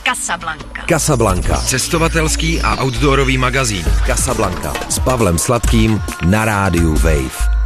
Casablanca. Cestovatelský a outdoorový magazín. Casablanca s Pavlem Sladkým na rádiu Wave.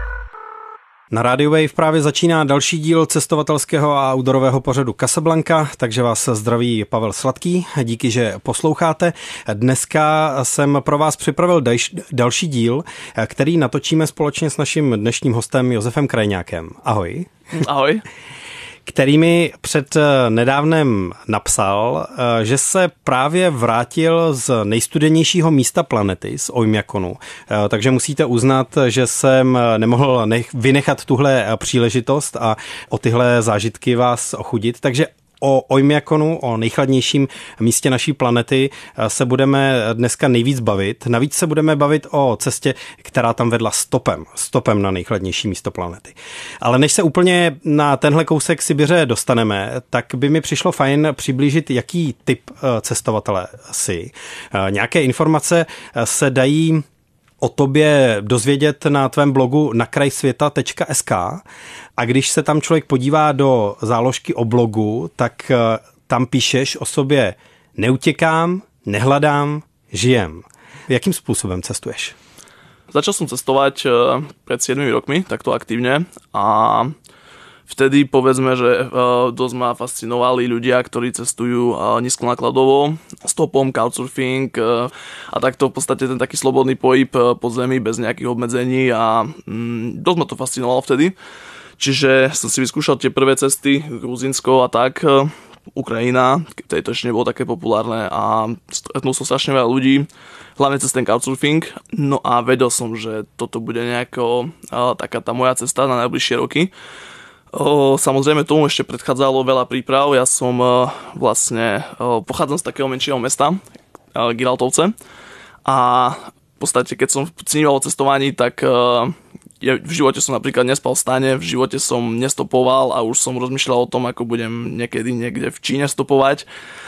Na rádiu Wave právě začíná další díl cestovatelského a outdoorového pořadu Casablanca, takže vás zdraví Pavel Sladký. Díky, že posloucháte. Dneska jsem pro vás připravil další díl, který natočíme společně s naším dnešním hostem Josefem Krajňákem. Ahoj. Ahoj. Který mi před nedávnem napsal, že se právě vrátil z nejstudenějšího místa planety, z Oymyakonu. Takže musíte uznat, že jsem nemohl vynechat tuhle příležitost a o tyhle zážitky vás ochudit. Takže o Oymyakonu, o nejchladnějším místě naší planety, se budeme dneska nejvíc bavit. Navíc se budeme bavit o cestě, která tam vedla stopem na nejchladnější místo planety. Ale než se úplně na tenhle kousek Sibiře dostaneme, tak by mi přišlo fajn přiblížit, jaký typ cestovatele jsi. Nějaké informace se dají o tobě dozvědět na tvém blogu nakrajsvěta.sk a když se tam člověk podívá do záložky o blogu, tak tam píšeš o sobě: neutekám, nehľadám, žijem. Jakým způsobem cestuješ? Začal som cestovať pred 7 rokmi, takto aktívne, a vtedy povedzme, že dosť ma fascinovali ľudia, ktorí cestujú nízkonákladovo, stopom, couchsurfing a takto v podstate ten taký slobodný pohyb po zemi bez nejakých obmedzení a dosť ma to fascinovalo vtedy. Čiže som si vyskúšal tie prvé cesty, Gruzínsko a tak, Ukrajina, keď to ešte nebolo také populárne a stretnul som strašne veľa ľudí, hlavne cez ten couchsurfing. No a vedel som, že toto bude nejako taká tá moja cesta na najbližšie roky. Samozrejme tomu ešte predchádzalo veľa príprav. Ja som pochádzam z takého menšieho mesta, Giraltovce, a v podstate keď som sníval o cestovaní, tak v živote som napríklad nespal v stane, v živote som nestopoval a už som rozmýšľal o tom, ako budem niekedy niekde v Číne stopovať.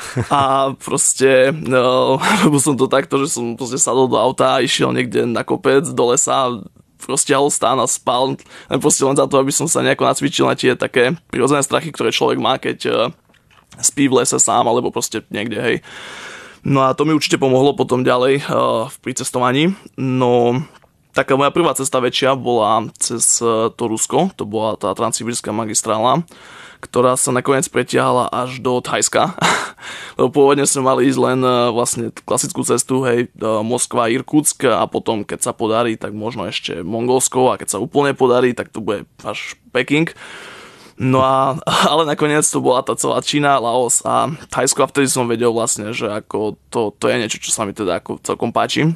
A proste robil som to takto, že som proste sadol do auta a išiel niekde na kopec, do lesa, roztiahol stán a spal. Proste len za to, aby som sa nejako nacvičil na tie také prirodzené strachy, ktoré človek má, keď spí v lese sám alebo proste niekde, hej. No a to mi určite pomohlo potom ďalej pri cestovaní. No taká moja prvá cesta väčšia bola cez to Rusko, to bola tá transsibírska magistrála, ktorá sa nakoniec pretiahla až do Thajska. Lebo pôvodne sme mali ísť len vlastne klasickú cestu, hej, Moskva, Irkutsk a potom, keď sa podarí, tak možno ešte Mongolsko a keď sa úplne podarí, tak to bude až Peking. No ale nakoniec to bola tá celá Čína, Laos a Thajsko a vtedy som vedel vlastne, že ako to je niečo, čo sa mi teda ako celkom páči.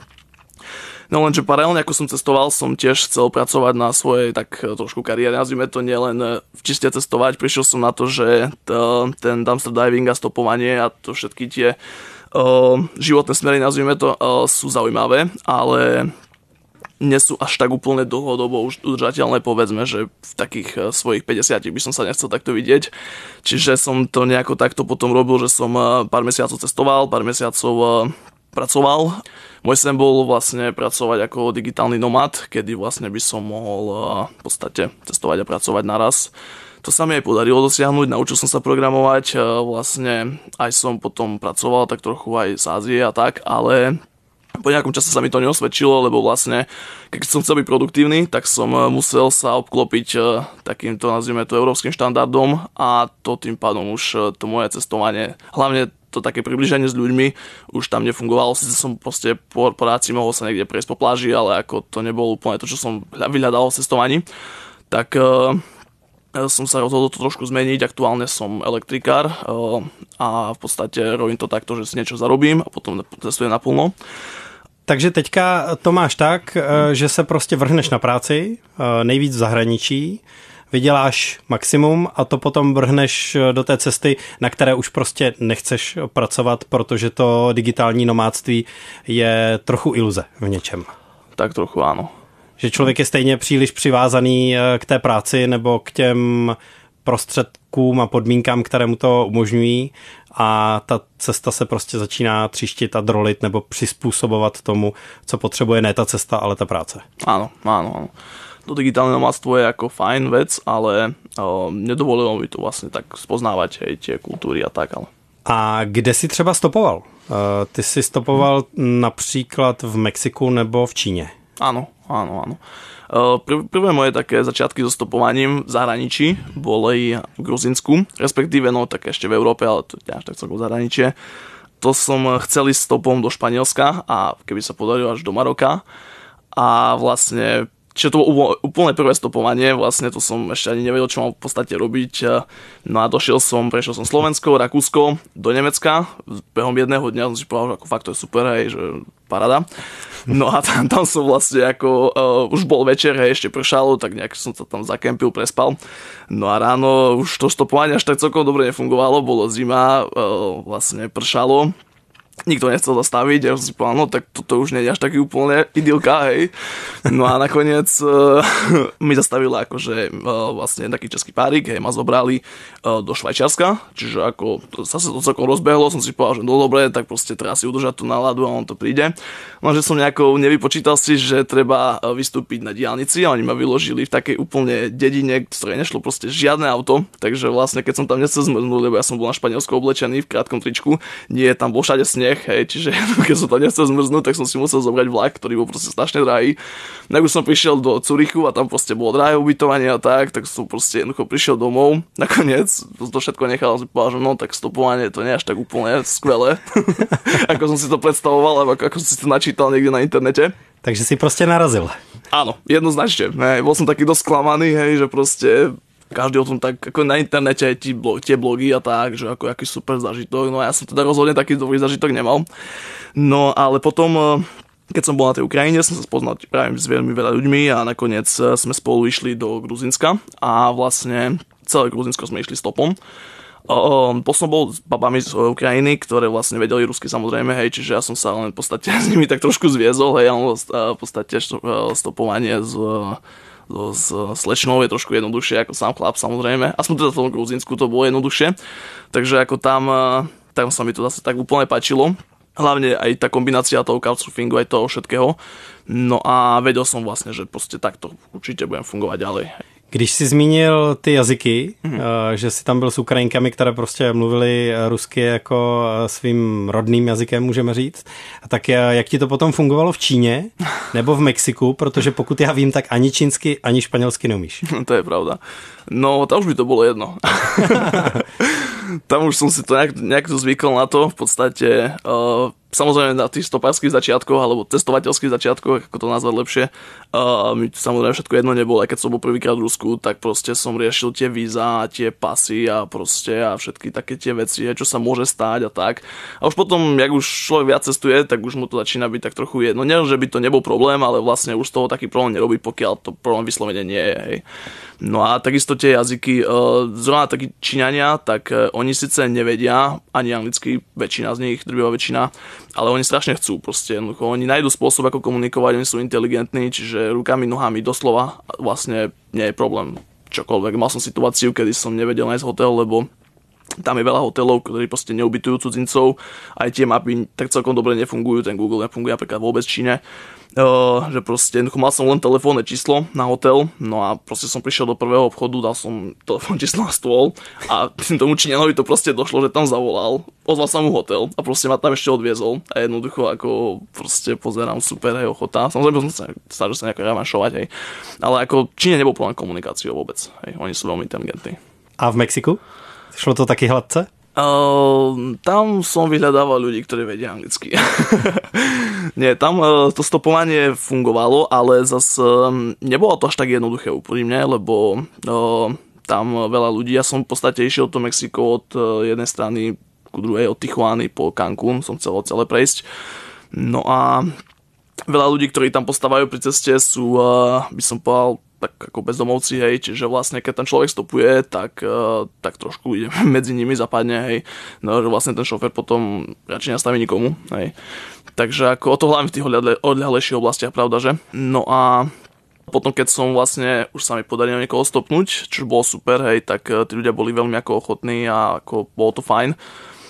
No lenže paralelne, ako som cestoval, som tiež chcel pracovať na svojej tak trošku kariére. Nazvime to nielen v čiste cestovať. Prišiel som na to, že ten dumpster diving a stopovanie a to všetky tie životné smery, nazvime to, sú zaujímavé, ale nie sú až tak úplne dlhodobo už udržateľné, povedzme, že v takých svojich 50 by som sa nechcel takto vidieť. Čiže som to nejako takto potom robil, že som pár mesiacov cestoval, pár mesiacov pracoval. Môj sen bol vlastne pracovať ako digitálny nomad, kedy vlastne by som mohol v podstate cestovať a pracovať naraz. To sa mi aj podarilo dosiahnuť, naučil som sa programovať, vlastne aj som potom pracoval tak trochu aj z Ázie a tak, ale po nejakom čase sa mi to neosvedčilo, lebo vlastne keď som chcel byť produktívny, tak som musel sa obklopiť takýmto, nazvime to, európskym štandardom a to tým pádom už to moje cestovanie, hlavne to také približenie s ľuďmi už tam nefungovalo. Sice som proste po práci mohol sa niekde prejsť po pláži, ale ako to nebolo úplne to, čo som vyhľadal v cestovaní, tak som sa rozhodol to trošku zmeniť. Aktuálne som elektrikár a v podstate robím to takto, že si niečo zarobím a potom cestujem naplno. Takže teďka to máš tak, že se prostě vrhneš na práci, nejvíc v zahraničí, vyděláš maximum a to potom vrhneš do té cesty, na které už prostě nechceš pracovat, protože to digitální nomádství je trochu iluze v něčem. Tak trochu áno. Že člověk je stejně příliš přivázaný k té práci nebo k těm prostředkům a podmínkám, které mu to umožňují a ta cesta se prostě začíná tříštit a drolit nebo přizpůsobovat tomu, co potřebuje ne ta cesta, ale ta práce. Áno. To digitálne nomádstvo je ako fajn vec, ale nedovolilo mi to vlastne tak spoznávať aj tie kultúry a tak. Ale. A kde si třeba stopoval? Ty si stopoval například v Mexiku nebo v Číně? Áno. Prvé moje také začiatky so stopovaním v zahraničí boli v Gruzinsku, respektíve tak ešte v Európe, ale to až tak celkom zahraničie. To som chcel ísť stopom do Španielska a keby sa podarilo až do Maroka. A vlastne čiže to bolo úplne prvé stopovanie, vlastne to som ešte ani nevedel, čo mám v podstate robiť. No a prešiel som Slovensko, Rakúsko, do Nemecka. Behom jedného dňa som si povedal, že ako fakt to je super, hej, že paráda. No a tam som vlastne ako, už bol večer, hej, ešte pršalo, tak nejak som sa tam zakempil, prespal. No a ráno už to stopovanie až tak celkom dobre nefungovalo, bolo zima, vlastne pršalo. Nikto nechcel zastaviť, ja som si povedal, no tak toto už nie je až taký úplne idylka, hej. No a nakoniec mi zastavili akože vlastne taký český párik, hej, ma zobrali do Švajčiarska, čiže ako sa to celkom rozbehlo, som si povedal, že no dobre, tak proste treba si udržať tú náladu a on to príde. No že som nejako nevypočítal si, že treba vystúpiť na diaľnici a oni ma vyložili v takej úplne dedine, z ktorej nešlo proste žiadne auto, takže vlastne keď som tam nechcel zmrznúť, lebo ja som bol na Španielsku oblečený v krátkom tričku, nie, tam bol všade sneh. Hej, čiže keď som tam nechcel zmrznúť, tak som si musel zobrať vlak, ktorý bol proste strašne drahý. Tak už som prišiel do Curychu a tam proste bolo drahé ubytovanie a tak som proste jednoducho prišiel domov. Nakoniec to všetko nechal a si povedal, že no tak stopovanie to nie je až tak úplne skvelé, ako som si to predstavoval, alebo ako som si to načítal niekde na internete. Takže si proste narazil. Áno, jednoznačne. Hej, bol som taký dosť sklamaný, hej, že proste každý o tom tak, ako na internete tie blogy a tak, že ako aký super zážitok, no a ja som teda rozhodne taký dobrý zážitok nemal. No ale potom, keď som bol na tej Ukrajine, som sa spoznal práve s veľmi veľa ľuďmi a nakoniec sme spolu išli do Gruzinska a vlastne celé Gruzinsko sme išli stopom. Som bol s babami z Ukrajiny, ktoré vlastne vedeli rusky samozrejme, hej, čiže ja som sa len v podstate s nimi tak trošku zviezol, hej, ale v podstate stopovanie s slečnou je trošku jednoduchšie ako sám chlap, samozrejme. Aspoň teda v tom Gruzínsku to bolo jednoduchšie. Takže ako tam sa mi to zase tak úplne páčilo. Hlavne aj tá kombinácia toho couchsurfingu, aj toho všetkého. No a vedel som vlastne, že proste takto určite budem fungovať ďalej. Když jsi zmínil ty jazyky, že jsi tam byl s Ukrajinkami, které prostě mluvili rusky jako svým rodným jazykem, můžeme říct, tak jak ti to potom fungovalo v Číně nebo v Mexiku, protože pokud já vím, tak ani čínsky, ani španělsky neumíš. To je pravda. No, tam už by to bolo jedno. Tam už som si to nejak zvykol na to, v podstate samozrejme na tých stopárskych začiatkoch alebo cestovateľských začiatkoch, ako to nazvať lepšie, mi samozrejme všetko jedno nebolo, aj keď som bol prvýkrát v Rusku, tak proste som riešil tie víza, tie pasy a proste a všetky také tie veci, čo sa môže stáť a tak. A už potom, jak už človek viac cestuje, tak už mu to začína byť tak trochu jedno. Nie, že by to nebol problém, ale vlastne už z toho taký problém nerobí, pokiaľ to problém vyslovene nie je, hej. No a takisto tie jazyky, zrovna takí Číňania, tak oni síce nevedia ani anglicky, väčšina z nich, drvivá väčšina, ale oni strašne chcú proste, oni nájdu spôsob, ako komunikovať, oni sú inteligentní, čiže rukami, nohami, doslova vlastne nie je problém čokoľvek. Mal som situáciu, kedy som nevedel nájsť hotel, lebo tam je veľa hotelov, ktorí proste neubytujú cudzincov, aj tie mapy tak celkom dobre nefungujú, ten Google nefunguje napríklad vôbec v Číne. Že proste mal som len telefónne číslo na hotel, no a proste som prišiel do prvého obchodu, dal som telefónne číslo na stôl a tomu Číňanovi to proste došlo, že tam zavolal, ozval sa mu hotel a proste ma tam ešte odviezol a jednoducho ako proste pozerám, super, hej, ochota. Samozrejme som sa snažil sa nejako revanšovať, hej, ale ako Číne nebol problém komunikáciou vôbec, hej, oni sú veľmi inteligentní. A v Mexiku? Šlo to taky hladce? Tam som vyhľadával ľudí, ktorí vedia anglicky. Nie, tam to stopovanie fungovalo, ale zase nebolo to až tak jednoduché úprimne, lebo tam veľa ľudí, ja som v podstate išiel to Mexiko od jednej strany ku druhej, od Tijuany po Cancún, som chcel celé prejsť. No a veľa ľudí, ktorí tam postávajú pri ceste sú, by som povedal, tak ako bezdomovci, hej, čiže vlastne keď ten človek stopuje, tak trošku ide medzi nimi, zapadne, hej, no že vlastne ten šofér potom radšej nastaví nikomu, hej. Takže ako o to hlavne v tých odľahlejších oblastiach, pravda, že? No a potom, keď som vlastne, už sa mi podarilo niekoho stopnúť, čo bolo super, hej, tak tí ľudia boli veľmi ako ochotní a ako bolo to fajn.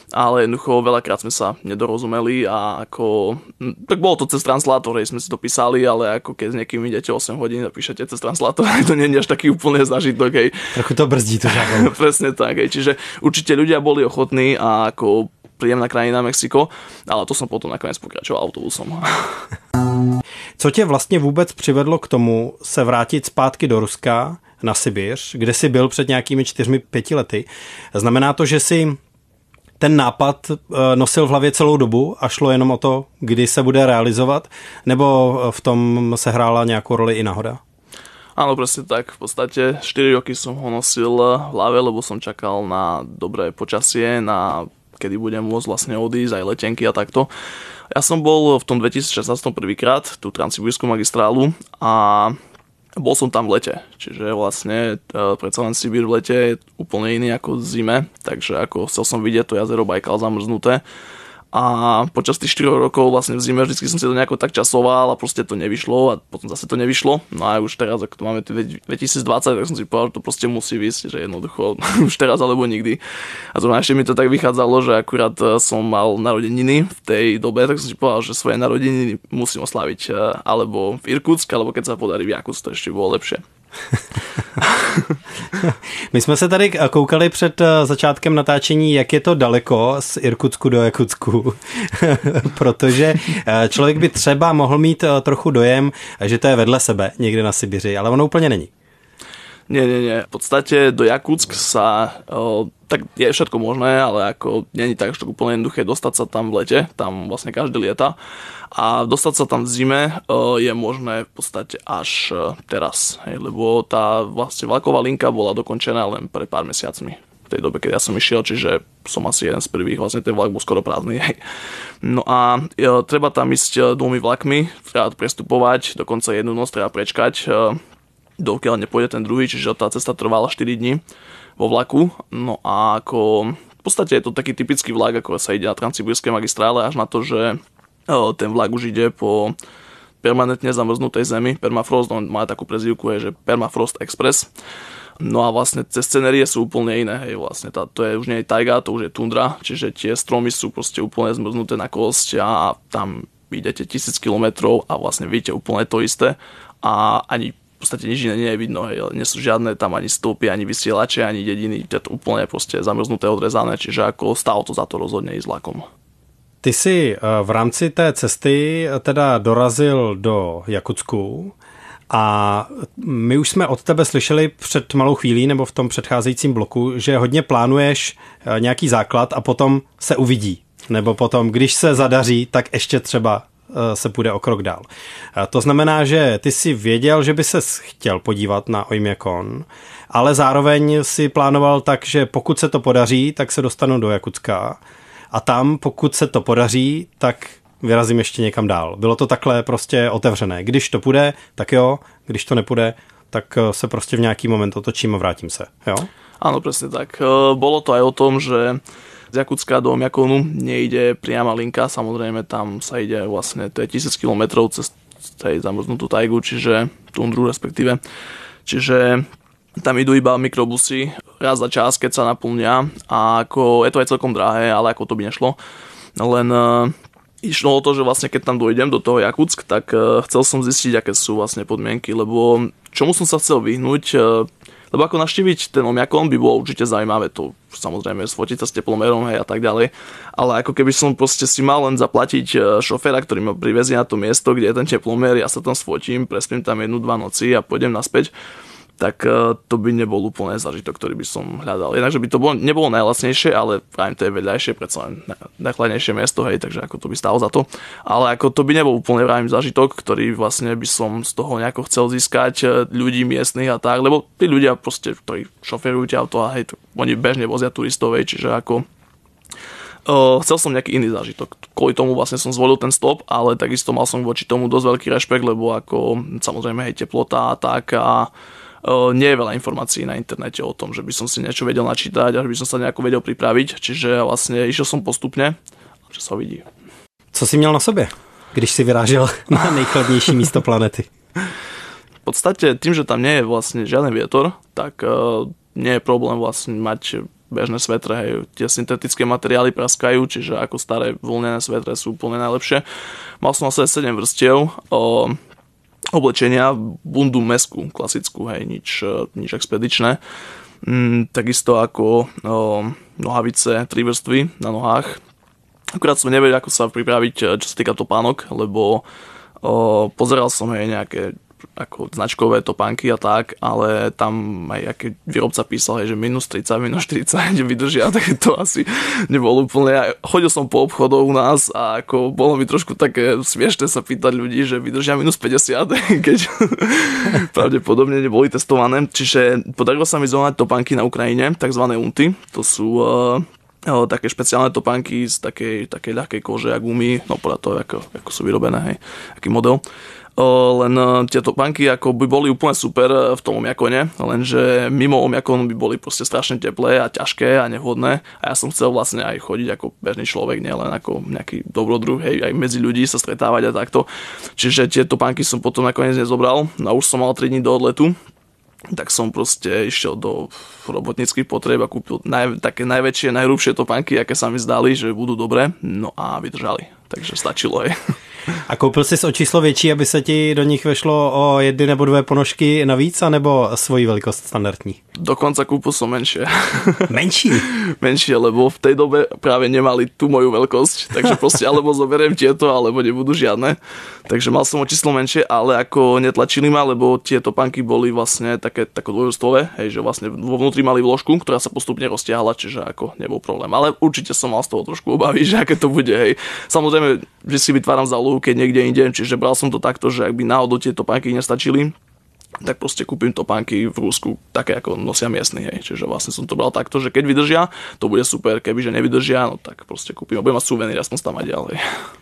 ale jednoducho veľakrát sme sa nedorozumeli a ako, tak bolo to cez translátor, sme si to písali, ale ako keď s niekým idete 8 hodín a píšete cez translátor, to nie je až taký úplne zážitok, hej. Trochu to brzdí to žáko. Presne tak, hej. Čiže určite ľudia boli ochotní a ako príjemná krajina Mexiko, ale to som potom nakoniec pokračoval autobusom. Co tě vlastně vůbec přivedlo k tomu se vrátit zpátky do Ruska na Sibiř, kde jsi byl před nějakými 4-5 lety? Znamená to, že si ten nápad nosil v hlavě celou dobu a šlo jenom o to, kdy se bude realizovat, nebo v tom se hrála nějakou roli i náhoda? Áno, presne tak. V podstate 4 roky som ho nosil v hlave, lebo som čakal na dobré počasie, na kedy budem môcť vlastne odísť, aj letenky a takto. Ja som bol v tom 2016 prvýkrát, tú Transsibírskú magistrálu a bol som tam v lete. Čiže vlastne predsa len Sibír v lete je úplne iný ako v zime, takže ako chcel som vidieť to jazero Bajkal zamrznuté. A počas tých 4 rokov vlastne v zime vždycky som si to nejako tak časoval a proste to nevyšlo a potom zase to nevyšlo. No a už teraz, ako to máme 2020, tak som si povedal, že to proste musí výsť, že jednoducho už teraz alebo nikdy. A zrovna ešte mi to tak vychádzalo, že akurát som mal narodeniny v tej dobe, tak som si povedal, že svoje narodeniny musím oslaviť alebo v Irkutsk, alebo keď sa podarí v Jakutsk, to ešte bolo lepšie. My jsme se tady koukali před začátkem natáčení, jak je to daleko z Irkutsku do Jakutsku, protože člověk by třeba mohl mít trochu dojem, že to je vedle sebe někde na Sibiři, ale ono úplně není. Nie. V podstate do Jakutsk sa, tak je všetko možné, ale ako nie je tak až úplne jednoduché dostať sa tam v lete, tam vlastne každý lieta. A dostať sa tam v zime je možné v podstate až teraz, lebo tá vlastne vlaková linka bola dokončená len pred pár mesiacmi. V tej dobe, keď ja som išiel, čiže som asi jeden z prvých, vlastne ten vlak bol skoro prázdny. No a treba tam ísť 2 vlakmi, treba prestupovať, dokonca jednu noc treba prečkať, dokiaľ nepôjde ten druhý, čiže tá cesta trvala 4 dní vo vlaku. No a ako v podstate je to taký typický vlak, ako sa ide na Transsibírskej magistrále, až na to, že ten vlak už ide po permanentne zamrznutej zemi, permafrost, on má takú prezývku, že Permafrost Express. No a vlastne tie scenérie sú úplne iné, hej, vlastne to je už nie je tajga, to už je tundra, čiže tie stromy sú proste úplne zmrznuté na kosť a tam idete 1000 kilometrov a vlastne vidíte úplne to isté a ani v podstate nič iné nie je vidno, hej. Nie sú žiadne tam ani stĺpy, ani vysielače, ani dediny, to je úplne proste zamrznuté, odrezané, čiže ako stálo to za to rozhodne ísť vlakom. Ty si v rámci té cesty teda dorazil do Jakutsku a my už jsme od tebe slyšeli před malou chvílí nebo v tom předcházejícím bloku, že hodně plánuješ nějaký základ a potom se uvidí. Nebo potom, když se zadaří, tak ještě třeba se půjde o krok dál. To znamená, že ty si věděl, že by ses chtěl podívat na Oymyakon, ale zároveň si plánoval tak, že pokud se to podaří, tak se dostanu do Jakutska a tam, pokud se to podaří, tak vyrazím ještě někam dál. Bylo to takhle prostě otevřené. Když to půjde, tak jo, když to nepůjde, tak se prostě v nějaký moment otočím a vrátím se. Jo? Áno, presne tak. Bolo to aj o tom, že z Jakutska do Oymyakonu nejde priama linka, samozrejme tam sa ide vlastne, to je 1000 kilometrov cez tej zamrznutú tajgu, čiže tundru respektíve. Čiže tam idú iba mikrobusy raz za čas, keď sa naplnia a ako, je to aj celkom drahé, ale ako to by nešlo. Len išlo o to, že vlastne keď tam dojdem do toho Jakutsk, tak chcel som zistiť, aké sú vlastne podmienky, lebo čomu som sa chcel vyhnúť, lebo ako navštíviť ten Oymyakon by bolo určite zaujímavé, to samozrejme sfotiť sa s teplomerom, hej, a tak ďalej, ale ako keby som proste si mal len zaplatiť šoféra, ktorý ma privezie na to miesto, kde je ten teplomer, ja sa tam sfotím, prespím tam 1-2 noci a pôjdem naspäť, tak to by nebol úplne zážitok, ktorý by som hľadal. Jednakže by to nebolo najlacnejšie, ale práve to je vedľajšie, predsa len najchladnejšie miesto, hej, takže ako to by stálo za to. Ale ako to by nebol úplne práve zážitok, ktorý vlastne by som z toho nejako chcel získať ľudí miestnych a tak, lebo tí ľudia proste, ktorí šoferujú tie auto, hej, oni bežne vozia turistov, hej, čiže ako chcel som nejaký iný zážitok. Kvôli tomu vlastne som zvolil ten stop, ale takisto mal som voči tomu dosť veľký rešpekt, lebo ako samozrejme hej, teplota a tak a nie je veľa informácií na internete o tom, že by som si niečo vedel načítať a že by som sa nejako vedel pripraviť, čiže vlastne išiel som postupne, že sa uvidí. Co jsi měl na sobě, když si vyrážel na nejchladnější místo planety? V podstate tým, že tam nie je vlastne žiaden vietor, tak nie je problém vlastne mať bežné svetre, hej. Tie syntetické materiály praskajú, čiže ako staré vlnené svetre sú úplne najlepšie. Mal som asi 7 vrstiev oblečenia, bundu meskú, klasickú, hej, nič expedičné. Takisto ako nohavice, 3 vrstvy na nohách. Akurát som nevedel, ako sa pripraviť, čo sa týka topánok, lebo pozeral som aj nejaké ako značkové topánky a tak, ale tam aj aký výrobca písal, že minus 30, minus 40 vydržia, tak to asi nebolo úplne. Ja chodil som po obchodoch u nás a ako bolo mi trošku také smiešne sa pýtať ľudí, že vydržia minus 50, keď pravdepodobne neboli testované. Čiže podarilo sa mi zohnať topánky na Ukrajine, takzvané unty. To sú také špeciálne topánky z takej ľahkej kože a gumy, no podľa toho, ako sú vyrobené, hej, aký model. Len tie topánky ako by boli úplne super v tom omiakone, lenže mimo omiakonu by boli proste strašne teplé a ťažké a nevhodné a ja som chcel vlastne aj chodiť ako bežný človek, nielen ako nejaký dobrodruh, hej, aj medzi ľudí sa stretávať a takto. Čiže tie topánky som potom nakoniec nezobral, no už som mal 3 dní do odletu, tak som proste išiel do robotníckych potrieb a kúpil také najväčšie, najhrubšie topánky, aké sa mi zdali, že budú dobré, no a vydržali, takže stačilo aj. A koupil jsi o číslo větší, aby se ti do nich vešlo o 1 nebo 2 ponožky navíc, anebo svoji velikost standardní? Dokonca kúpil som menšie. Menší? Menšie, lebo v tej dobe práve nemali tú moju veľkosť, takže proste alebo zoberiem tieto, alebo nebudú žiadne. Takže mal som o číslo menšie, ale ako netlačili ma, lebo tie topánky boli vlastne také dvojvrstvové, hej, že vlastne vo vnútri mali vložku, ktorá sa postupne roztiahla, čiže ako nebol problém. Ale určite som mal z toho trošku obavy, že aké to bude, hej. Samozrejme, že si vytváram záľubu, keď niekde inde, čiže bral som to takto, že ak by náhodou tie topánky nestačili, tak proste kúpim topánky v Rusku, také ako nosia miestni, hej. Čiže vlastne som to bral takto, že keď vydržia, to bude super, kebyže nevydržia, no tak proste kúpim. Budem mať suvenír, aspoň tam aj ďalej.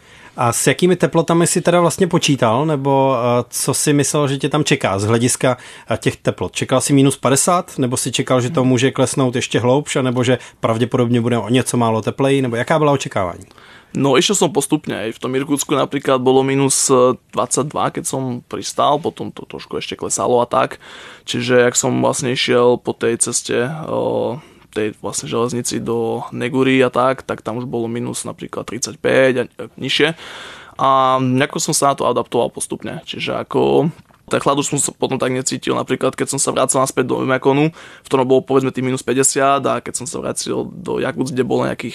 A s jakými teplotami si teda vlastně počítal, nebo co si myslel, že tě tam čeká z hlediska těch teplot? Čekal si minus 50, nebo si čekal, že to může klesnout ještě hloubš, nebo že pravděpodobně bude o něco málo tepleji, nebo jaká byla očekávání? No išiel som postupne, aj v tom Irkutsku napríklad bolo minus 22, keď som pristal, potom to trošku ešte klesalo a tak. Čiže jak som vlastne išiel po tej ceste tej vlastne železnici do Negury a tak tam už bolo minus napríklad 35 a nižšie. A nejako som sa na to adaptoval postupne. Čiže ako ten chlad už som sa potom tak necítil. Napríklad, keď som sa vracal naspäť do Oymyakonu, v ktorom bolo povedzme tým minus 50 a keď som sa vracil do Jakutsk, kde bolo nejakých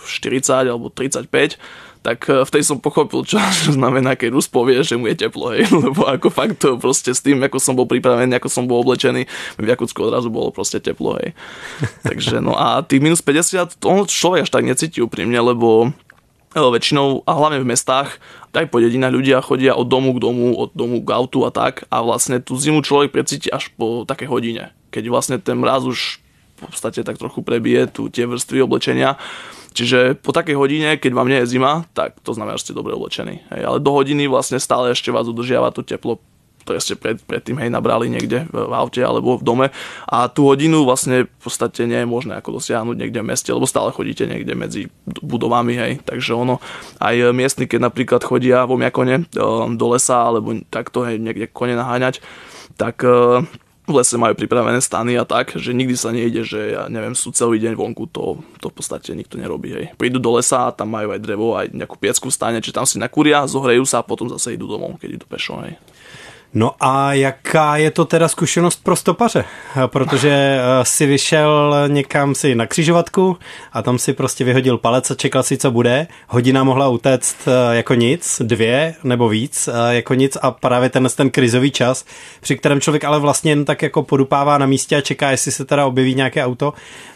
40 alebo 35, tak vtedy som pochopil, čo znamená, keď Rus povie, že mu je teplo, hej, lebo ako fakt to proste s tým, ako som bol pripravený, ako som bol oblečený, v Jakutsku odrazu bolo proste teplo, hej. Takže no a tých minus 50, to človek až tak necíti úprimne, lebo väčšinou, a hlavne v mestách, aj po dedinách ľudia chodia od domu k domu, od domu k autu a tak a vlastne tú zimu človek precíti až po takej hodine, keď vlastne ten mráz už v podstate tak trochu prebije tie vrstvy oblečenia. Čiže po takej hodine, keď vám nie je zima, tak to znamená, že ste dobre oblečení. Hej, ale do hodiny vlastne stále ešte vás udržiava to teplo, ktoré ste predtým nabrali niekde v aute alebo v dome. A tú hodinu vlastne v podstate nie je možné ako dosiahnuť niekde v meste, lebo stále chodíte niekde medzi budovami. Hej. Takže ono, aj miestni, keď napríklad chodia vo Oymyakone do lesa alebo takto niekde kone naháňať, tak v lese majú pripravené stany a tak, že nikdy sa nejde, že ja neviem, sú celý deň vonku, to v podstate nikto nerobí. Hej. Prídu do lesa a tam majú aj drevo, aj nejakú piecku v stane, či tam si nakúria, zohrejú sa a potom zase idú domov, keď idú pešo. Hej. No a jaká je to teda zkušenost pro stopaře? Protože si vyšel někam si na křižovatku a tam si prostě vyhodil palec a čekal si, co bude. Hodina mohla utéct jako nic, 2 nebo víc jako nic a právě ten krizový čas, při kterém člověk ale vlastně jen tak jako podupává na místě a čeká, jestli se teda objeví nějaké auto,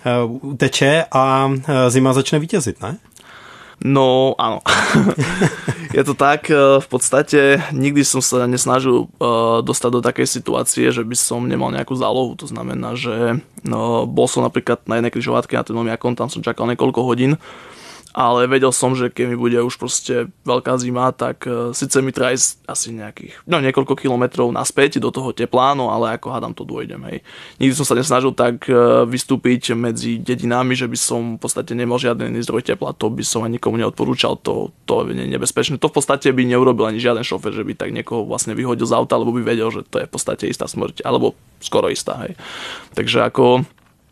uteče a zima začne vítězit, ne? No, áno. Je to tak, v podstate nikdy som sa nesnažil dostať do takej situácie, že by som nemal nejakú zálohu. To znamená, že bol som napríklad na jednej križovatke na ten Oymyakon, tam som čakal niekoľko hodín, ale vedel som, že keď mi bude už proste veľká zima, tak síce mi treba ísť asi niekoľko kilometrov naspäť do toho tepla, no ale ako hádam to dôjdem, hej. Nikdy som sa nesnažil tak vystúpiť medzi dedinami, že by som v podstate nemal žiaden zdroj tepla, to by som ani nikomu neodporúčal, to je nebezpečné. To v podstate by neurobil ani žiaden šofér, že by tak niekoho vlastne vyhodil z auta, lebo by vedel, že to je v podstate istá smrť, alebo skoro istá, hej. Takže ako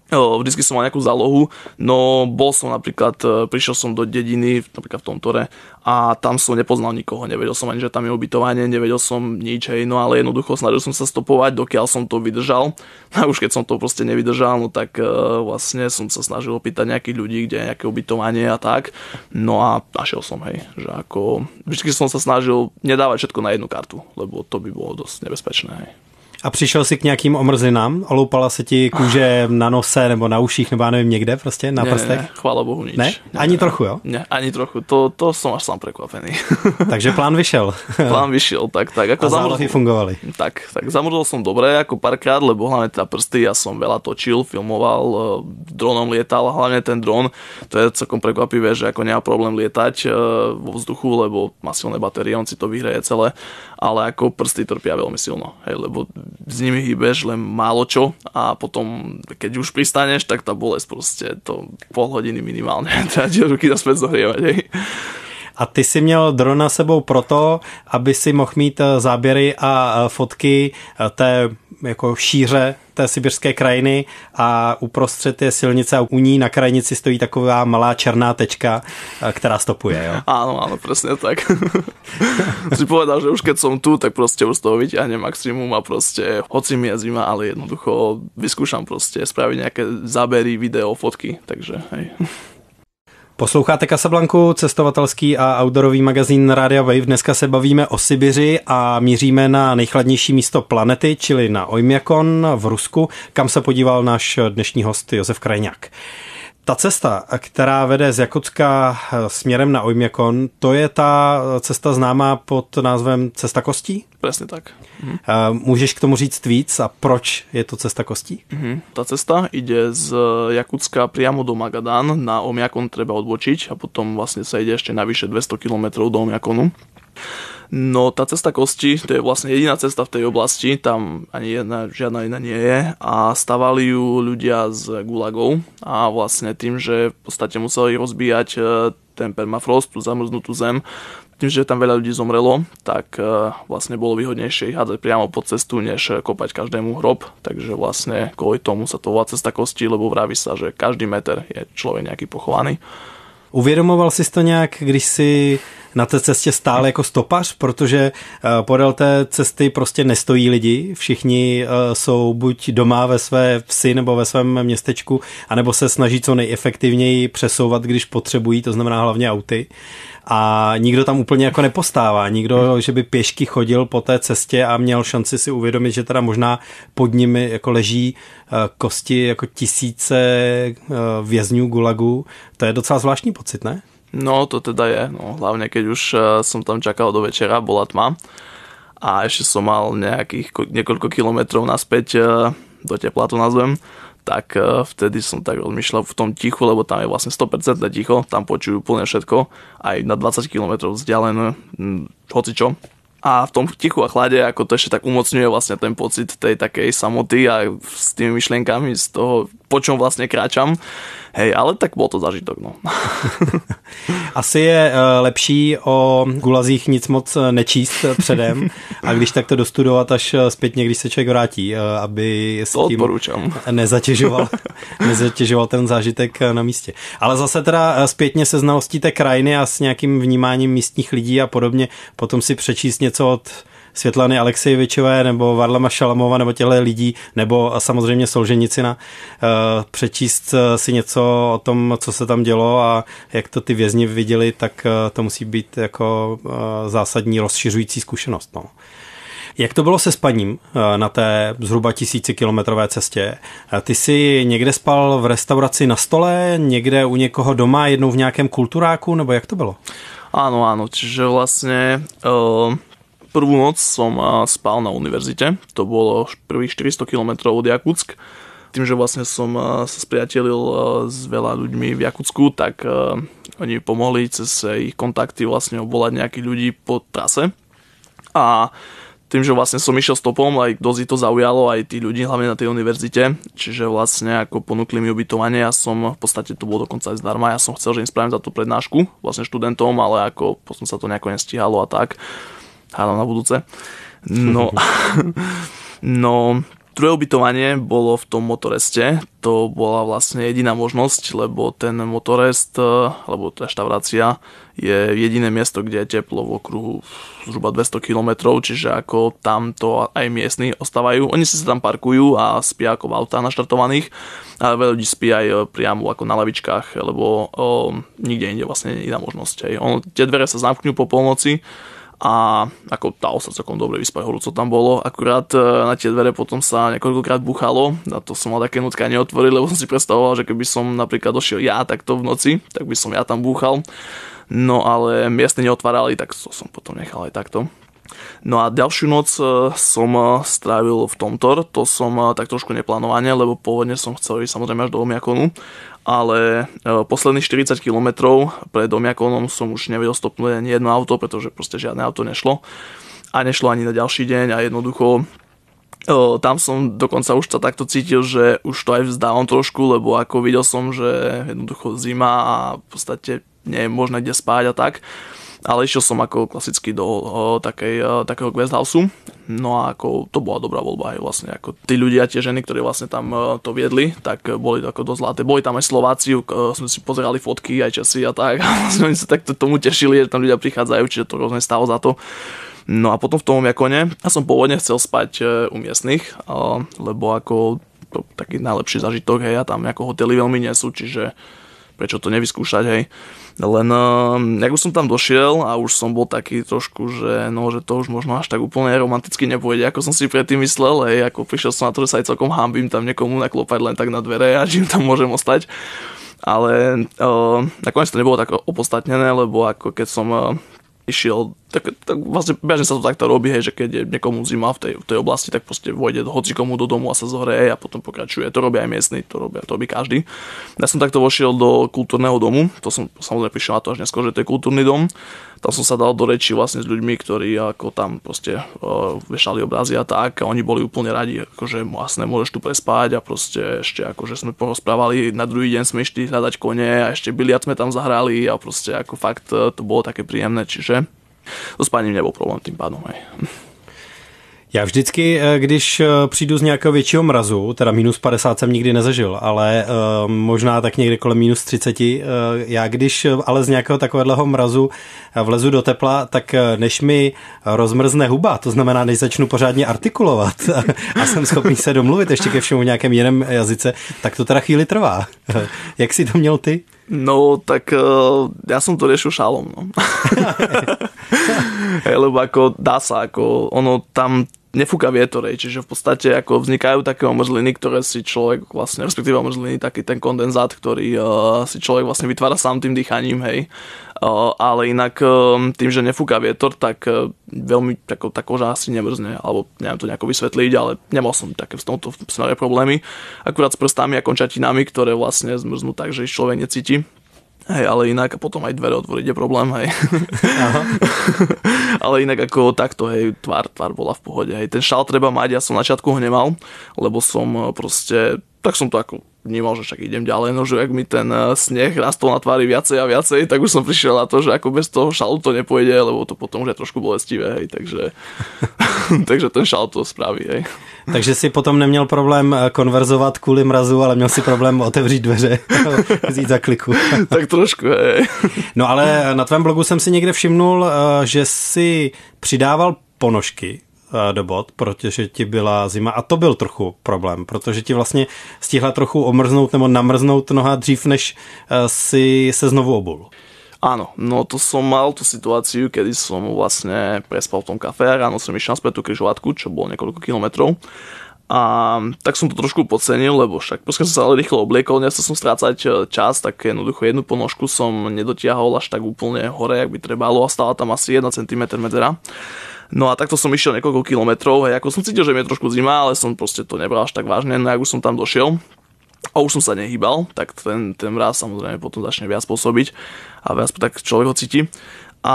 Vždycky som mal nejakú zálohu, no bol som napríklad, prišiel som do dediny, napríklad v Tontore a tam som nepoznal nikoho, nevedel som ani, že tam je ubytovanie, nevedel som nič, hej, no ale jednoducho snažil som sa stopovať, dokiaľ som to vydržal a už keď som to proste nevydržal, no tak vlastne som sa snažil opýtať nejakých ľudí, kde je nejaké ubytovanie a tak, no a našiel som, hej, že ako, vždycky som sa snažil nedávať všetko na jednu kartu, lebo to by bolo dosť nebezpečné, hej. A přišel jsi k nějakým omrzinám? Oloupala se ti kůže na nose nebo na uších, nebo já nevím, někde prostě na prstech? Ne, chvála Bohu nič. Ne? Ani trochu, jo? Ne, ani trochu. To som až sám prekvapený. Takže plán vyšel. Plán vyšiel, tak. Ako a zálohy fungovaly. Tak zamrzol som dobre, ako párkrát, lebo hlavne teda prsty, ja som veľa točil, filmoval, dronom lietal, a hlavne ten dron, to je celkom prekvapivé, že ako nemá problém lietať vo vzduchu, lebo má silné batérie, on si to vyhreje celé, ale ako prsty trpia veľmi silno, hej, lebo s nimi hýbeš len málo čo a potom, keď už pristaneš, tak tá bolesť proste to pol hodiny minimálne. Teda ti ruky naspäť zohrievať, hej. A ty jsi měl drona sebou proto, aby si mohl mít záběry a fotky té jako šíře té sibirské krajiny a uprostřed je silnice a u ní na krajnici stojí taková malá černá tečka, která stopuje, jo? Áno, presne tak. Si povedal, že už keď som tu, tak proste už z toho vyťahnem maximum a proste hoci mi je zima, ale jednoducho vyskúšam proste spraviť nejaké zábery, video, fotky, takže hej. Posloucháte Casablanku, cestovatelský a outdoorový magazín Rádia Wave. Dneska se bavíme o Sibiři a míříme na nejchladnější místo planety, čili na Oymyakon v Rusku, kam se podíval náš dnešní host Josef Krajňák. Ta cesta, která vede z Jakutska směrem na Oymyakon, to je ta cesta známá pod názvem Cesta kostí? Presne tak. Můžeš k tomu říct víc a proč je to Cesta kostí? Tá cesta ide z Jakutska priamo do Magadan, na Oymyakon treba odbočiť a potom vlastne sa ide ešte navyše 200 km do Oymyakonu. No tá cesta kosti, to je vlastne jediná cesta v tej oblasti, tam ani žiadna iná nie je a stavali ju ľudia z gulagov a vlastne tým, že v podstate museli rozbíjať ten permafrost, tú zamrznutú zem, tým, že tam veľa ľudí zomrelo, tak vlastne bolo výhodnejšie hádzať priamo pod cestu, než kopať každému hrob, takže vlastne kvôli tomu sa to volá cesta kosti, lebo vraví sa, že každý meter je človek nejaký pochovaný. Uvědomoval jsi to nějak, když jsi na té cestě stál jako stopař, protože podél té cesty prostě nestojí lidi, všichni jsou buď doma ve své vsi nebo ve svém městečku, anebo se snaží co nejefektivněji přesouvat, když potřebují, to znamená hlavně auty. A nikdo tam úplně jako nepostává, nikdo, že by pěšky chodil po té cestě a měl šanci si uvědomit, že teda možná pod nimi jako leží kosti jako tisíce vězňů gulagu. To je docela zvláštní pocit, ne? No, to teda je, no, hlavne keď už som tam čakal do večera, bola tma a ešte som mal niekoľko kilometrov naspäť do tepla, to nazvem, tak vtedy som tak rozmýšľal v tom tichu, lebo tam je vlastne 100% ticho, tam počujú úplne všetko, aj na 20 km vzdialené, hocičo. A v tom tichu a chlade, ako to ešte tak umocňuje vlastne ten pocit tej takej samoty a s tými myšlienkami z toho, po čom vlastne kráčam. Hej, ale tak bol to zážitok, no. Asi je lepší o gulazích nic moc nečíst předem a když tak to dostudovat až zpětně, když se člověk vrátí, aby s tím nezatěžoval ten zážitek na místě. Ale zase teda zpětně se znalostí té krajiny a s nějakým vnímáním místních lidí a podobně, potom si přečíst něco od Světlany Alexejevičové nebo Varlama Šalamova nebo těchto lidí, nebo samozřejmě Solženicina, přečíst si něco o tom, co se tam dělo a jak to ty vězni viděli, tak to musí být jako zásadní rozšiřující zkušenost. No. Jak to bylo se spaním na té zhruba 1000kilometrové cestě? Ty jsi někde spal v restauraci na stole, někde u někoho doma, jednou v nějakém kulturáku, nebo jak to bylo? Áno, čiže vlastne prvú noc som spal na univerzite, to bolo prvých 400 km od Jakutsk. Tým, že vlastne som sa spriatelil s veľa ľuďmi v Jakutsku, tak oni mi pomohli cez ich kontakty vlastne obvolať nejakých ľudí po trase. A tým, že vlastne som išiel stopom, aj dosť to zaujalo aj tí ľudí, hlavne na tej univerzite, čiže vlastne ako ponúkli mi ubytovanie, ja som v podstate to bolo dokonca aj zdarma, ja som chcel, že im spravím za tú prednášku vlastne študentom, ale ako potom sa to nejako nestíhalo a tak. Hádam na budúce. No, Druhé ubytovanie bolo v tom motoreste. To bola vlastne jediná možnosť, lebo ten motorest, alebo reštaurácia je jediné miesto, kde je teplo v okruhu zhruba 200 km, čiže ako tam to aj miestni ostávajú. Oni si sa tam parkujú a spia ako v autách naštartovaných, ale veľa ľudí spí aj priamo ako na lavičkách, lebo nikde inde vlastne nie je iná možnosť. Tie dvere sa zamknú po polnoci, a ako dalo sa celkom dobre vyspať, horúco tam bolo, akurát na tie dvere potom sa niekoľkokrát búchalo, a to som mal také nutkanie otvoriť, lebo som si predstavoval, že keby som napríklad došiel ja takto v noci, tak by som ja tam búchal, no ale miestne neotvárali, tak to som potom nechal aj takto. No a ďalšiu noc som strávil v Tomtor, to som tak trošku neplánovane, lebo pôvodne som chcel ísť samozrejme až do Omiakonu, ale posledných 40 km pred Omiakonom som už nevedel stopnúť ani jedno auto, pretože proste žiadne auto nešlo a nešlo ani na ďalší deň a jednoducho tam som dokonca už sa takto cítil, že už to aj vzdávam trošku, lebo ako videl som, že jednoducho zima a v podstate nie je možné kde spať a tak. Ale išiel som ako klasicky do takého guesthouseu. No a ako to bola dobrá voľba aj vlastne. Ako tí ľudia, tie ženy, ktorí vlastne tam to viedli, tak boli ako dosť zlaté. Boli tam aj Slováci, sme si pozerali fotky, aj Česi a tak. A vlastne oni sa takto tomu tešili, že tam ľudia prichádzajú, čiže to rozhodne stálo za to. No a potom v tom Omiakone, ja som pôvodne chcel spať u miestnych, lebo ako to taký najlepší zážitok, hej, a tam ako hotely veľmi nie sú, čiže prečo to nevyskúšať, hej. Len jak už som tam došiel a už som bol taký trošku, že to už možno až tak úplne romanticky nepôjde, ako som si predtým myslel, hej, ako prišiel som na to, že sa aj celkom hanbím tam niekomu naklopať len tak na dvere a že tam môžem ostať. Ale nakoniec to nebolo tak opodstatnené, lebo ako keď som išiel, tak vlastne bežne sa to takto robí, hej, že keď je niekomu zima v tej oblasti, tak proste vojde hocikomu do domu a sa zohreje a potom pokračuje. To robia aj miestni, to robí každý. Ja som takto vošiel do kultúrneho domu, to som samozrejme prišiel na to až neskôr, že to je kultúrny dom. Tam som sa dal do reči vlastne s ľuďmi, ktorí ako tam proste vešali obrazy a tak a oni boli úplne radi, akože vlastne môžeš tu prespať a proste ešte akože sme porozprávali, na druhý deň sme išli hľadať kone a ešte biliard sme tam zahrali a proste ako fakt to bolo také príjemné, čiže so spaním nebol problém tým pádom aj. Já vždycky, když přijdu z nějakého většího mrazu, teda minus 50 jsem nikdy nezažil, ale možná tak někde kolem minus 30, já když ale z nějakého takového mrazu vlezu do tepla, tak než mi rozmrzne huba, to znamená, než začnu pořádně artikulovat a jsem schopný se domluvit ještě ke všemu v nějakém jiném jazyce, tak to teda chvíli trvá. Jak si to měl ty? No, tak ja som to riešil šálom, no. Lebo ako dá sa, ako ono tam nefúka vietor, čiže v podstate ako vznikajú také omrzliny, ktoré si človek vlastne, respektíve omrzliny, taký ten kondenzát, ktorý si človek vlastne vytvára sám tým dýchaním, hej. Ale inak tým, že nefúka vietor, tak veľmi tá koža asi nemrzne, alebo neviem to nejako vysvetliť, ale nemal som také v tomto smere problémy. Akurát s prstami a končatinami, ktoré vlastne zmrznú tak, že ich človek necíti. Hej, ale inak a potom aj dvere otvoriť je problém, hej. Aha. Ale inak ako takto, hej, tvár bola v pohode, hej. Ten šál treba mať, ja som na začiatku ho nemal, lebo som proste, tak som to ako vnímal, že však idem ďalej, no že ak mi ten sneh rastol na tvári viacej a viacej, tak už som prišiel na to, že ako bez toho šalu to nepôjde, lebo to potom už je trošku bolestivé, hej, takže ten šal to spraví, hej. Takže si potom neměl problém konverzovat kvůli mrazu, ale měl si problém otevřít dveře, vzít za kliku. Tak trošku, hej. No ale na tvém blogu jsem si někde všimnul, že si přidával ponožky do bot, protože ti byla zima a to byl trochu problém, protože ti vlastně stihla trochu omrznout nebo namrznout noha dřív, než si se znovu obul. Áno, no to som mal tú situáciu, kedy som vlastne prespal v tom kafe a ráno som išiel naspäť tú križovatku, čo bolo niekoľko kilometrov. A tak som to trošku podcenil, lebo však pokiaľ som sa ale rýchlo obliekol, nechcel som strácať čas, tak jednoducho jednu ponožku som nedotiahol až tak úplne hore, jak by trebalo a stála tam asi 1 cm medzera. No a takto som išiel niekoľko kilometrov, hej, ako som cítil, že mi je trošku zima, ale som proste to nebral až tak vážne, no ak už som tam došiel a už som sa nehýbal, tak ten mráz samozrejme potom začne viac pôsobiť a viac tak človek ho cíti. A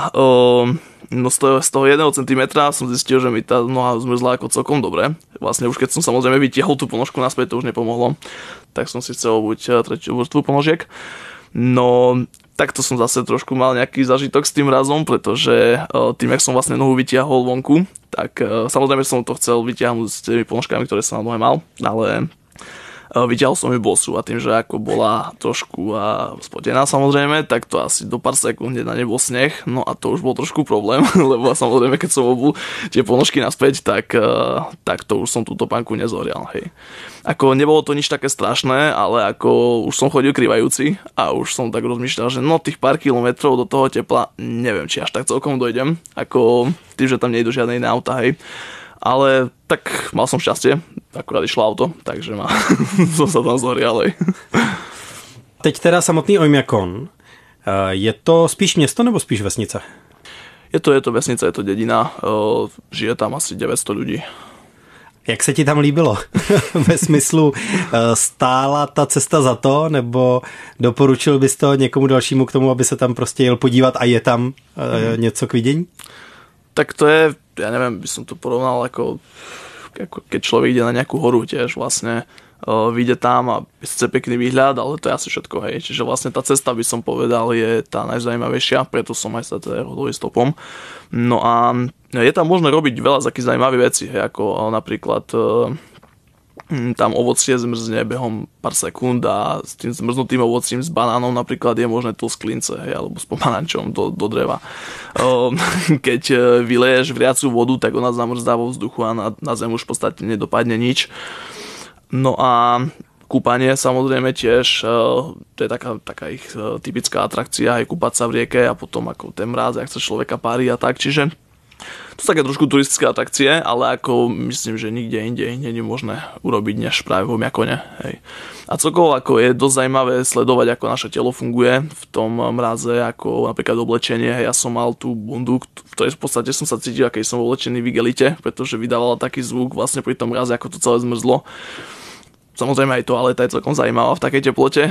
no z toho 1 cm som zistil, že mi tá noha zmrzla ako celkom dobre. Vlastne už keď som samozrejme vytiahol tú ponožku naspäť, to už nepomohlo. Tak som si chcel buď tretiu vrstvu ponožiek. No takto som zase trošku mal nejaký zážitok s tým razom, pretože tým, jak som vlastne nohu vytiahol vonku, tak samozrejme som to chcel vyťahnuť s tými ponožkami, ktoré som na nohe mal, ale vyťahol som ju bosu a tým, že ako bola trošku spotená samozrejme, tak to asi do pár sekúnd na nebol sneh, no a to už bol trošku problém, lebo samozrejme keď som obul tie ponožky naspäť, tak to už som túto topánku nezorial, hej. Ako nebolo to nič také strašné, ale ako už som chodil krývajúci a už som tak rozmýšľal, že no tých pár kilometrov do toho tepla, neviem, či až tak celkom dojdem, ako tým, že tam nejdu žiadne iné auta, hej. Ale tak mal som šťastie, akurát išlo auto, takže som sa tam zhorial. Teď teda samotný Oymyakon. Je to spíš město nebo spíš vesnice? Je to vesnice, je to dedina, žije tam asi 900 ľudí. Jak se ti tam líbilo? Ve smyslu, stála ta cesta za to, nebo doporučil bys to někomu dalšímu k tomu, aby se tam prostě jel podívat a je tam něco k vidění? Tak to je, ja neviem, by som to porovnal ako keď človek ide na nejakú horu tiež vlastne, vyjde tam a je pekný výhľad, ale to je asi všetko, hej. Čiže vlastne tá cesta, by som povedal, je tá najzaujímavejšia, preto som aj sa teda hodol stopom. No a je tam možné robiť veľa takých zaujímavých vecí, hej, ako napríklad tam ovocie zmrzne behom pár sekúnd a s tým zmrznutým ovocím, s banánom napríklad je možné tlsť klince, hej, alebo s pomarančom do dreva. Keď vyleješ vriacu vodu, tak ona zamrzdá vo vzduchu a na zem už v podstate nedopadne nič. No a kúpanie samozrejme tiež, to je taká ich typická atrakcia, aj kúpať sa v rieke a potom ako ten mráz, jak sa človeka pári a tak, čiže to sú také trošku turistické atrakcie, ale ako myslím, že nikde inde nie je možné urobiť než práve v Oymyakone. Hej. A celkovo ako je dosť zaujímavé sledovať, ako naše telo funguje v tom mraze, ako napríklad oblečenie. Ja som mal tú bundu, v ktorej v podstate som sa cítil, aký som oblečený v igelite, pretože vydávala taký zvuk vlastne pri tom mraze, ako to celé zmrzlo. Samozrejme aj toaleta je celkom zaujímavá v takej teplote.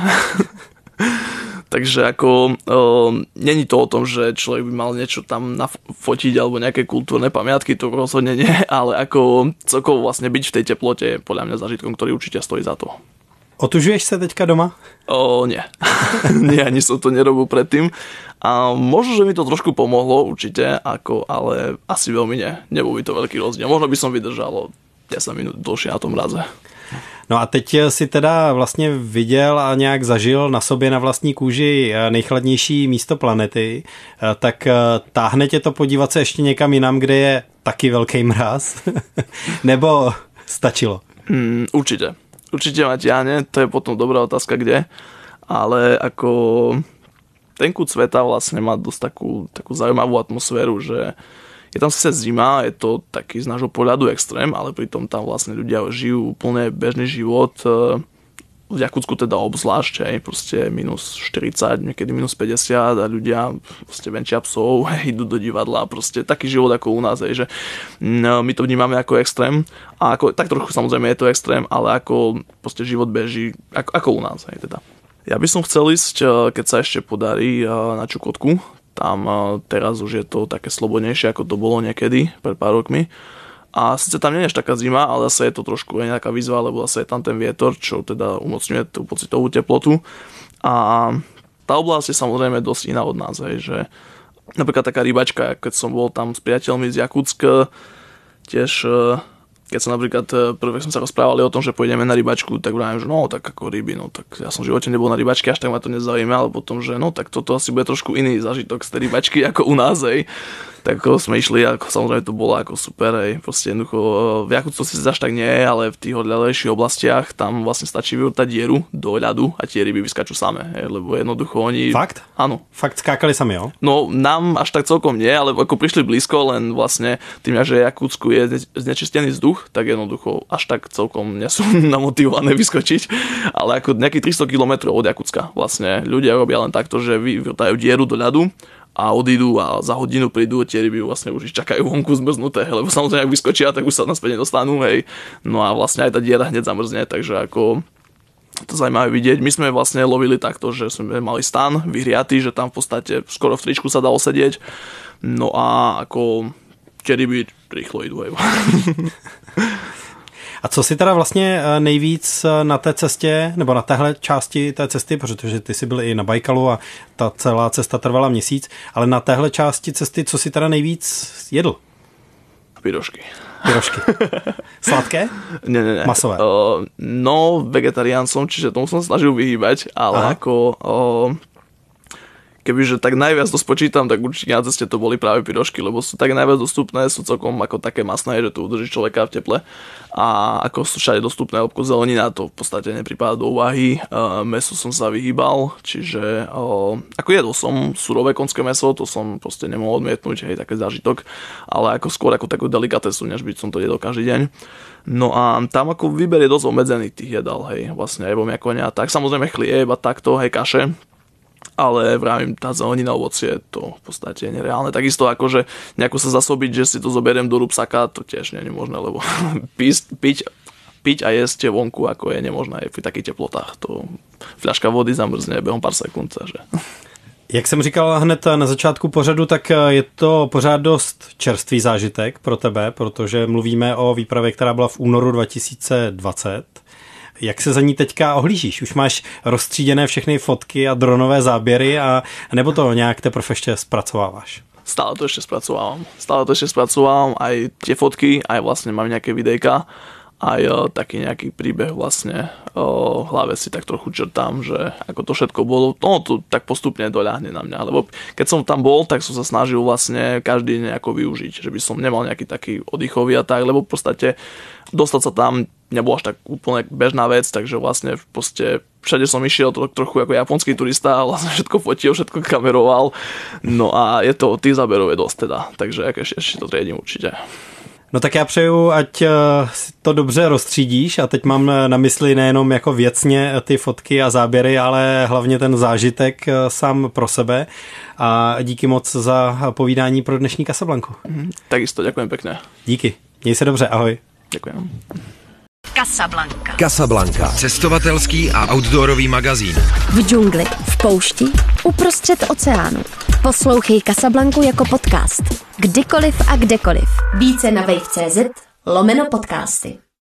Takže ako není to o tom, že človek by mal niečo tam nafotiť alebo nejaké kultúrne pamiatky, to rozhodne nie, ale ako celkovo vlastne byť v tej teplote je podľa mňa zážitkom, ktorý určite stojí za to. Otužuješ sa teďka doma? Nie. Nie, ani som to nerobil predtým. A možno, že mi to trošku pomohlo určite, ale asi veľmi nie. Nebol by to veľký rozdiel. Možno by som vydržal 10 minút dlhšie na tom mraze. No a teď si teda vlastně viděl a nějak zažil na sobě na vlastní kůži nejchladnější místo planety, tak táhne tě to podívat se ještě někam jinam, kde je taky velký mráz? Nebo stačilo? Určite. Určite ma ťahne, to je potom dobrá otázka kde, ale ako ten kút sveta vlastne má dosť takú zaujímavú atmosféru, že je tam sice zima, je to taký z nášho pohľadu extrém, ale pritom tam vlastne ľudia žijú úplne bežný život. V Jakutsku teda obzvlášť, proste minus 40, niekedy minus 50 a ľudia proste venčia psov, idú do divadla, proste taký život ako u nás, že my to vnímame ako extrém a ako, tak trochu samozrejme je to extrém, ale ako proste život beží ako u nás, teda. Ja by som chcel ísť, keď sa ešte podarí, na Čukotku. Tam teraz už je to také slobodnejšie, ako to bolo niekedy pred pár rokmi. A síce tam nie je taká zima, ale zase je to trošku aj nejaká výzva, lebo zase je tam ten vietor, čo teda umocňuje tú pocitovú teplotu. A tá oblasť je samozrejme dosť iná od nás, že napríklad taká rybačka, keď som bol tam s priateľmi z Jakutska, tiež keď som napríklad prvé som sa rozprávali o tom, že pôjdeme na rybačku, tak vravím, že no tak ako ryby, no tak ja som v živote nebol na rybačke, až tak ma to nezaujíma, ale potom, že no tak toto asi bude trošku iný zážitok z tej rybačky ako u nás, tak sme išli, ako samozrejme to bolo ako super, proste jednoducho v Jakutsku si až tak nie, ale v tých odľahlejších oblastiach tam vlastne stačí vyrútať dieru do ľadu a tie ryby vyskačú samé, lebo jednoducho oni... Fakt? Áno. Fakt skákali sami, jo? No nám až tak celkom nie, ale ako prišli blízko, len vlastne tým, že Jakutsku je znečistený vzduch, tak jednoducho až tak celkom nie sú namotivované vyskočiť, ale ako nejakých 300 km od Jakutska vlastne ľudia robia len takto, že vyrútajú dieru do ľadu a odídu a za hodinu prídu, tie ryby vlastne už čakajú vonku zmrznuté, lebo samozrejme, ak vyskočia, tak už sa naspäť nedostanú, No a vlastne aj tá diera hneď zamrzne, takže ako to zaujímavé vidieť. My sme vlastne lovili takto, že sme mali stan vyhriatý, že tam v podstate skoro v tričku sa dalo sedieť, no a ako tie ryby rýchlo idú, A co si teda vlastně nejvíc na té cestě, nebo na téhle části té cesty, protože ty jsi byl i na Bajkalu a ta celá cesta trvala měsíc, ale na téhle části cesty, co si teda nejvíc jedl? Pyrošky. Sladké? Nie. Masové? No, vegetarián som, čiže tomu som snažil vyhýbať, ale kebyže tak najviac to spočítam, tak určite na ceste to boli práve pyrošky, lebo sú tak najviac dostupné, sú celkom ako také masné, že to udrží človeka v teple a ako sú všade dostupné obko zelenina, to v podstate nepripadá do úvahy. Meso som sa vyhýbal, čiže ako jedol som surové konské meso, to som proste nemohol odmietnúť, hej, také zážitok, ale ako skôr ako takú delikatesu, než by som to jedol každý deň. No a tam ako výber je dosť obmedzený tých jedál, hej, vlastne aj vomiakovania, tak samozrejme chlieb a takto, hej, kaše. Ale vravím, tá zelenina, ovocie, to v podstate je nereálne. Takisto akože nejako sa zasobiť, že si to zoberiem do rúbsaka, to tiež nie je možné, lebo piť a jesť vonku, ako je nemožné aj pri takých teplotách. To fľaška vody zamrzne behom pár sekund. Takže. Jak jsem říkal hned na začátku pořadu, tak je to pořád dost čerstvý zážitek pro tebe, protože mluvíme o výpravě, která byla v únoru 2020. Jak se za ní teďka ohlížíš? Už máš rozstříděné všechny fotky a dronové záběry a nebo to nějak teprve ještě zpracováváš? Stále to ešte spracovávam, aj tie fotky, aj vlastne mám nejaké videjka, aj taký nejaký príbeh vlastne v hlave si tak trochu črtám, že ako to všetko bolo, no to tak postupne doľahne na mňa, lebo keď som tam bol, tak som sa snažil vlastne každý nejako využiť, že by som nemal nejaký taký oddychový a tak, lebo v podstate dostať sa tam nebolo až tak úplne bežná vec, takže vlastne v podstate všade som išiel trochu ako japonský turista a vlastne všetko fotil, všetko kameroval, no a je to, tých záberov je dosť teda, takže ešte to triedím určite. No tak já přeju, ať si to dobře rozstřídíš a teď mám na mysli nejenom jako věcně ty fotky a záběry, ale hlavně ten zážitek sám pro sebe a díky moc za povídání pro dnešní Casablanku. Takisto, ďakujem pekne. Díky, měj se dobře, ahoj. Ďakujem. Casablanca. Cestovatelský a outdoorový magazín. V džungli, v poušti, uprostřed oceánu. Poslouchej Casablanku jako podcast. Kdykoliv a kdekoliv. Více na wave.cz/podcasty.